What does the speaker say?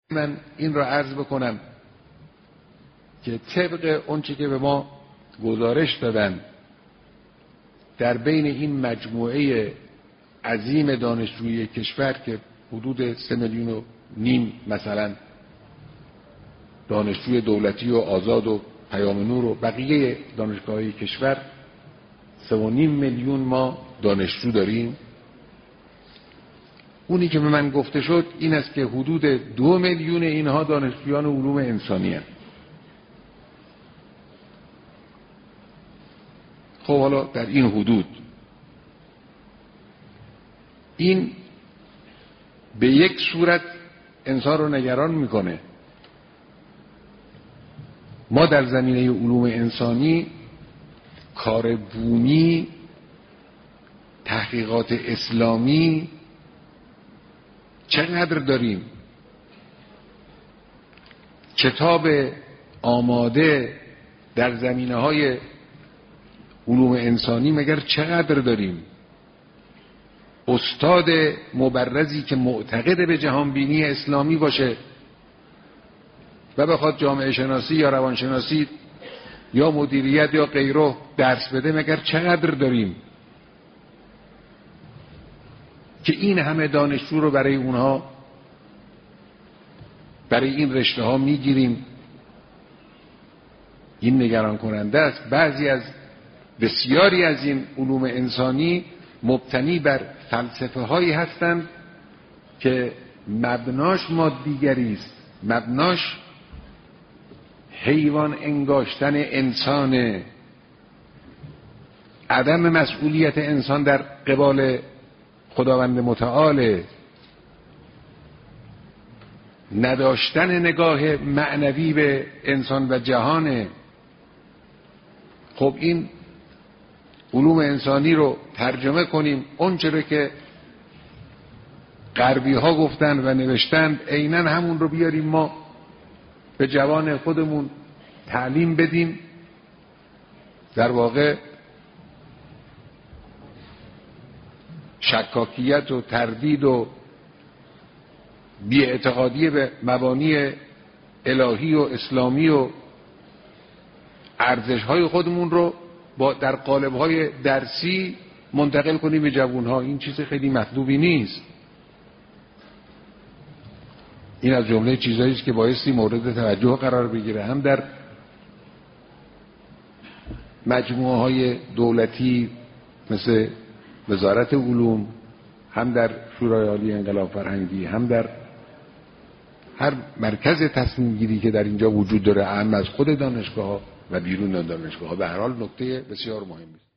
من این را عرض بکنم که طبق اونچه که به ما گزارش دادن در بین این مجموعه عظیم دانشجوی کشور که حدود 3.5 میلیون مثلا دانشجوی دولتی و آزاد و پیام نور و بقیه دانشگاه‌های کشور 3.5 میلیون ما دانشجو داریم. اونی که به من گفته شد این است که حدود 2 میلیون اینها دانشجویان علوم انسانی هستند. خب حالا در این حدود این به یک صورت انسان رو نگران میکنه. ما در زمینه علوم انسانی کار بومی، تحقیقات اسلامی چقدر داریم؟ کتاب آماده در زمینه‌های علوم انسانی مگر چقدر داریم؟ استاد مبرزی که معتقد به جهانبینی اسلامی باشه و بخواد جامعه شناسی یا روانشناسی یا مدیریت یا غیره درس بده مگر چقدر داریم که این همه دانشجو رو برای اونها، برای این رشته ها میگیریم؟ این نگران کننده است. بسیاری از این علوم انسانی مبتنی بر فلسفه هایی هستند که مبناش مادیگری است، مبناش حیوان انگاشتن انسان، عدم مسئولیت انسان در قبال خداوند متعال، نداشتن نگاه معنوی به انسان و جهان. خب این علوم انسانی رو ترجمه کنیم، اون چرا که غربی ها گفتن و نوشتند عیناً همون رو بیاریم ما به جوان خودمون تعلیم بدیم. در واقع شکاکیت و تردید و بی‌اعتقادی به مبانی الهی و اسلامی و ارزش‌های خودمون رو در قالب‌های درسی منتقل کنیم به جوان‌ها. این چیز خیلی مطلوبی نیست. این از جمله چیزایی است که بایستی مورد توجه قرار بگیره، هم در مجموعه‌های دولتی مثل وزارت علوم، هم در شورای عالی انقلاب فرهنگی، هم در هر مرکز تصمیم گیری که در اینجا وجود داره، هم از خود دانشگاه‌ها و بیرون دانشگاه‌ها. به هر حال نکته بسیار مهمی است.